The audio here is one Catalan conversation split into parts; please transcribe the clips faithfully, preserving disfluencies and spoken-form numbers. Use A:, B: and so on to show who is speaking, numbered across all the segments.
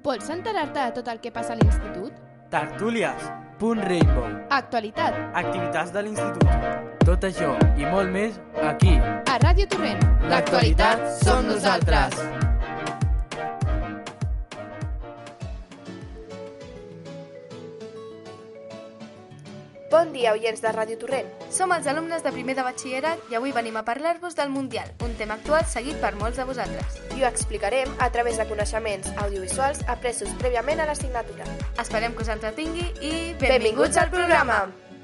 A: Vols enterar-te de tot el que passa a l'institut?
B: Tertúlies, Punt Rainbow,
A: Actualitat,
B: activitats de l'institut. Tot això i molt més aquí.
A: a Ràdio Torrent.
B: L'actualitat som nosaltres.
C: Bon dia, oients de Ràdio Torrent. Som els alumnes de primer de batxillerat i avui venim a parlar-vos del Mundial, un tema actual seguit per molts de vosaltres. I ho explicarem a través de coneixements audiovisuals apresos prèviament a l'assignatura. Esperem que us entretingui i benvinguts al programa!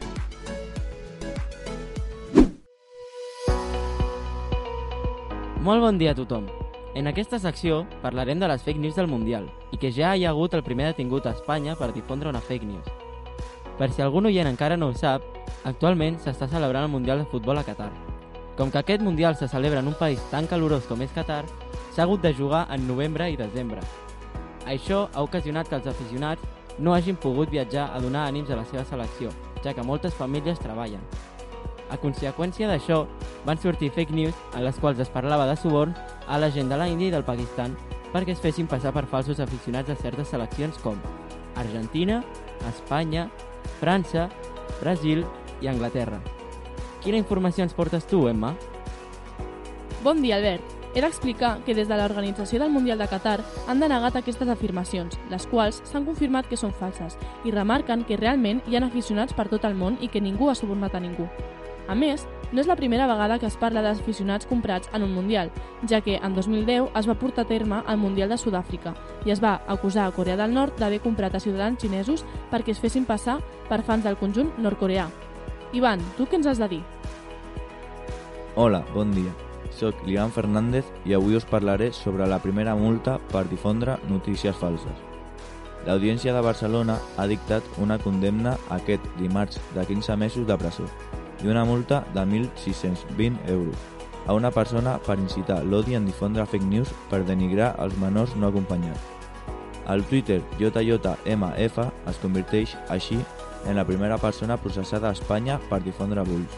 D: Molt bon dia a tothom. En aquesta secció parlarem de les fake news del Mundial i que ja hi ha hagut el primer detingut a Espanya per difondre una fake news. Per si algun oient encara no ho sap, actualment s'està celebrant el Mundial de Futbol a Qatar. Com que aquest Mundial se celebra en un país tan calorós com és Qatar, s'ha hagut de jugar en novembre i desembre. Això ha ocasionat que els aficionats no hagin pogut viatjar a donar ànims a la seva selecció, ja que moltes famílies treballen. A conseqüència d'això, van sortir fake news en les quals es parlava de suborns a la gent de l'Índia i del Pakistan perquè es fessin passar per falsos aficionats a certes seleccions com Argentina, Espanya, França, Brasil i Anglaterra. Quina informació ens portes tu, Emma?
E: Bon dia, Albert. He d'explicar que des de l'organització del Mundial de Qatar han denegat aquestes afirmacions, les quals s'han confirmat que són falses, i remarquen que realment hi ha aficionats per tot el món i que ningú ha subornat a ningú. A més, no és la primera vegada que es parla d'aficionats comprats en un Mundial, ja que en dos mil deu es va portar a terme el Mundial de Sud-àfrica i es va acusar a Corea del Nord d'haver comprat a ciutadans xinesos perquè es fessin passar per fans del conjunt nord-coreà. Ivan, tu què ens has de dir?
F: Hola, bon dia. Soc Lian Fernández i avui us parlaré sobre la primera multa per difondre notícies falses. L'Audiència de Barcelona ha dictat una condemna aquest dimarts de quinze mesos de presó i una multa de mil sis-cents vint euros a una persona per incitar l'odi en difondre fake news per denigrar els menors no acompanyats. El Twitter J J M F es converteix així en la primera persona processada a Espanya per difondre buls.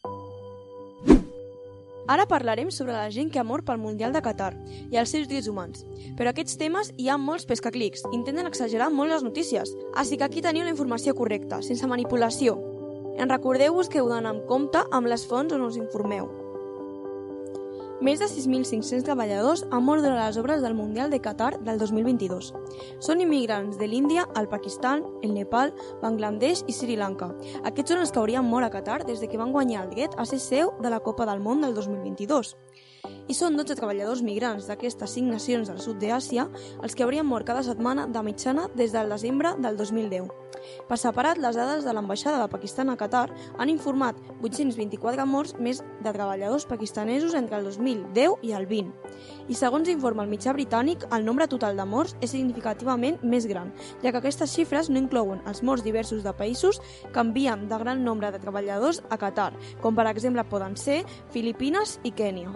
G: Ara parlarem sobre la gent que ha mort pel Mundial de Qatar i els seus drets humans. Però aquests temes hi ha molts pescaclics, intenten exagerar molt les notícies. Així que aquí teniu la informació correcta, sense manipulació. En recordeu-vos que heu d'anar amb compte amb les fonts on us informeu. Més de sis mil cinc-cents treballadors han mort durant les obres del Mundial de Qatar del dos mil vint-i-dos. Són immigrants de l'Índia, el Pakistan, el Nepal, Bangladesh i Sri Lanka. Aquests són els que haurien mort a Qatar des de que van guanyar el dret a ser seu de la Copa del Món del dos mil vint-i-dos. I són dotze treballadors migrants d'aquestes cinc nacions del sud d'Àsia els que haurien mort cada setmana de mitjana des del desembre del dos mil deu. Per separat, les dades de l'ambaixada de Pakistan a Qatar han informat vuit-cents vint-i-quatre morts més de treballadors pakistanesos entre el dos mil deu i el vint. I segons informa el mitjà britànic, el nombre total de morts és significativament més gran, ja que aquestes xifres no inclouen els morts diversos de països que envien de gran nombre de treballadors a Qatar, com per exemple poden ser Filipines i Kènia.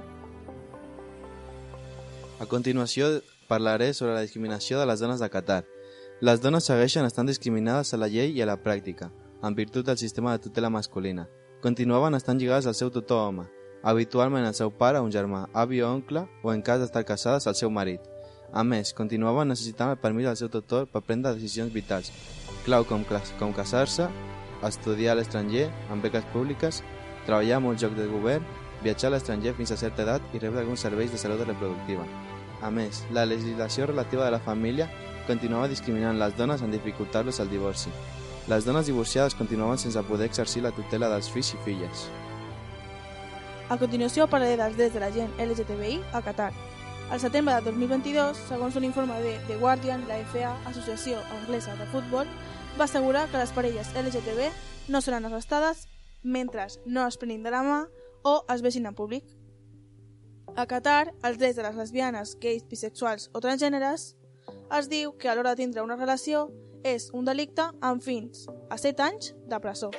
H: A continuació parlaré sobre la discriminació de les dones de Qatar. Les dones segueixen estant discriminades a la llei i a la pràctica, en virtut del sistema de tutela masculina. Continuaven estant lligades al seu tutor home, habitualment el seu pare, un germà, avi o oncle, o en cas d'estar casades al seu marit. A més, continuaven necessitant el permís del seu tutor per prendre decisions vitals, clau com, com casar-se, estudiar a l'estranger, amb beques públiques, treballar en molts llocs de govern, viatjar a l'estranger fins a certa edat i rebre alguns serveis de salut reproductiva. A més, la legislació relativa de la família continuava discriminant les dones en dificultar-los el divorci. Les dones divorciades continuaven sense poder exercir la tutela dels fills i filles.
E: A continuació parlaré dels drets de la gent L G T B I a Qatar. Al setembre de dos mil vint-i-dos, segons un informe de The Guardian, la F A, Associació Anglesa de Futbol, va assegurar que les parelles L G T B no seran arrestades mentre no es prenin de la mà o es vegin en públic. A Qatar, els drets de les lesbianes, gais, bisexuals o transgèneres es diu que a l'hora de tindre una relació és un delicte amb fins a set anys de presó.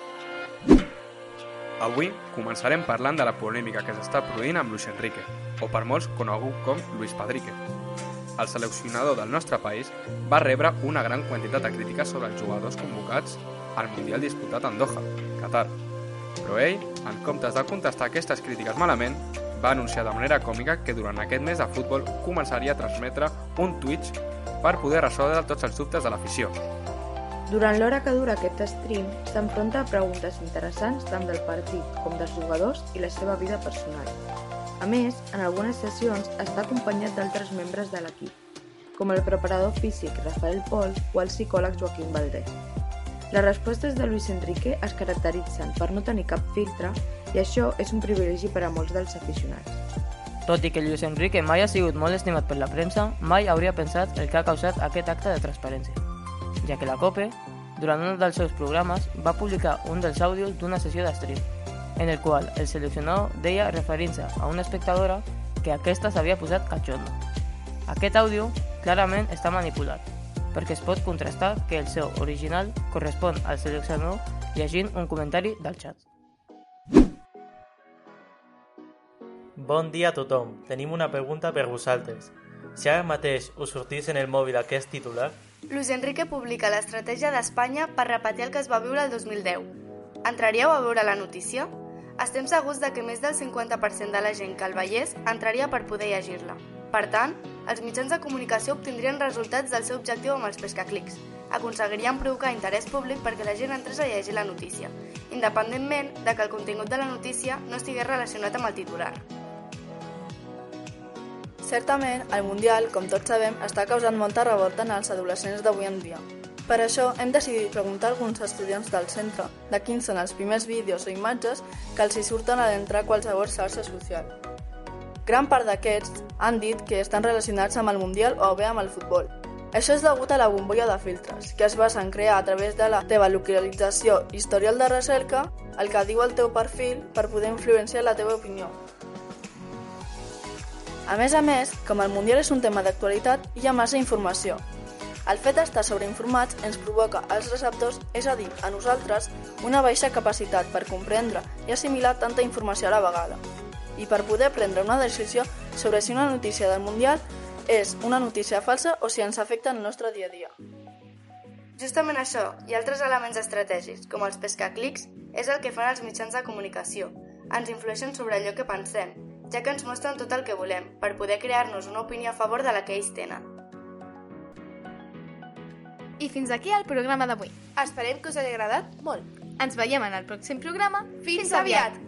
I: Avui començarem parlant de la polèmica que s'està produint amb Luis Enrique, o per molts conegut com Luis Padrique. El seleccionador del nostre país va rebre una gran quantitat de crítiques sobre els jugadors convocats al Mundial disputat a Doha, Qatar. Però ell, en comptes de contestar aquestes crítiques malament, va anunciar de manera còmica que durant aquest mes de futbol començaria a transmetre un Twitch per poder resoldre tots els dubtes de l'afició.
J: Durant l'hora que dura aquest stream, s'enfronta a preguntes interessants tant del partit com dels jugadors i la seva vida personal. A més, en algunes sessions està acompanyat d'altres membres de l'equip, com el preparador físic Rafael Pol o el psicòleg Joaquim Valdés. Les respostes de Luis Enrique es caracteritzen per no tenir cap filtre i això és un privilegi per a molts dels aficionats.
K: Tot i que Luis Enrique mai ha sigut molt estimat per la premsa, mai hauria pensat el que ha causat aquest acte de transparència, ja que la COPE, durant un dels seus programes, va publicar un dels àudios d'una sessió de stream, en el qual el seleccionador deia referint-se a una espectadora que aquesta s'havia posat cachondo. Aquest àudio clarament està manipulat, perquè es pot contrastar que el seu original correspon al seleccionador llegint un comentari del xat.
L: Bon dia a tothom. Tenim una pregunta per vosaltres. Si ara mateix us sortís en el mòbil aquest titular...
C: Luis Enrique publica l'estratègia d'Espanya per repetir el que es va viure el dos mil deu. Entraríeu a veure la notícia? Estem segurs de que més del cinquanta per cent de la gent que el veiés entraria per poder llegir-la. Per tant, els mitjans de comunicació obtindrien resultats del seu objectiu amb els pescaclics. Aconseguirien provocar interès públic perquè la gent entrés a llegir la notícia, independentment de que el contingut de la notícia no estigués relacionat amb el titular.
M: Certament, el Mundial, com tots sabem, està causant molta revolta en els adolescents d'avui en dia. Per això, hem decidit preguntar a alguns estudiants del centre de quins són els primers vídeos o imatges que els hi surten a l'entrar a qualsevol xarxa social. Gran part d'aquests han dit que estan relacionats amb el Mundial o bé amb el futbol. Això és degut a la bombolla de filtres, que es basa en crear a través de la teva localització historial de recerca el que diu el teu perfil per poder influenciar la teva opinió. A més a més, com el Mundial és un tema d'actualitat, hi ha massa informació. El fet d'estar sobreinformats ens provoca als receptors, és a dir, a nosaltres, una baixa capacitat per comprendre i assimilar tanta informació a la vegada. I per poder prendre una decisió sobre si una notícia del Mundial és una notícia falsa o si ens afecta en el nostre dia a dia.
C: Justament això i altres elements estratègics, com els pescaclics, és el que fan els mitjans de comunicació. Ens influeixen sobre allò que pensem, ja que ens mostren tot el que volem, per poder crear-nos una opinió a favor de la que ells tenen.
A: I fins aquí el programa d'avui.
C: Esperem que us hagi agradat molt.
A: Ens veiem en el pròxim programa.
C: Fins aviat!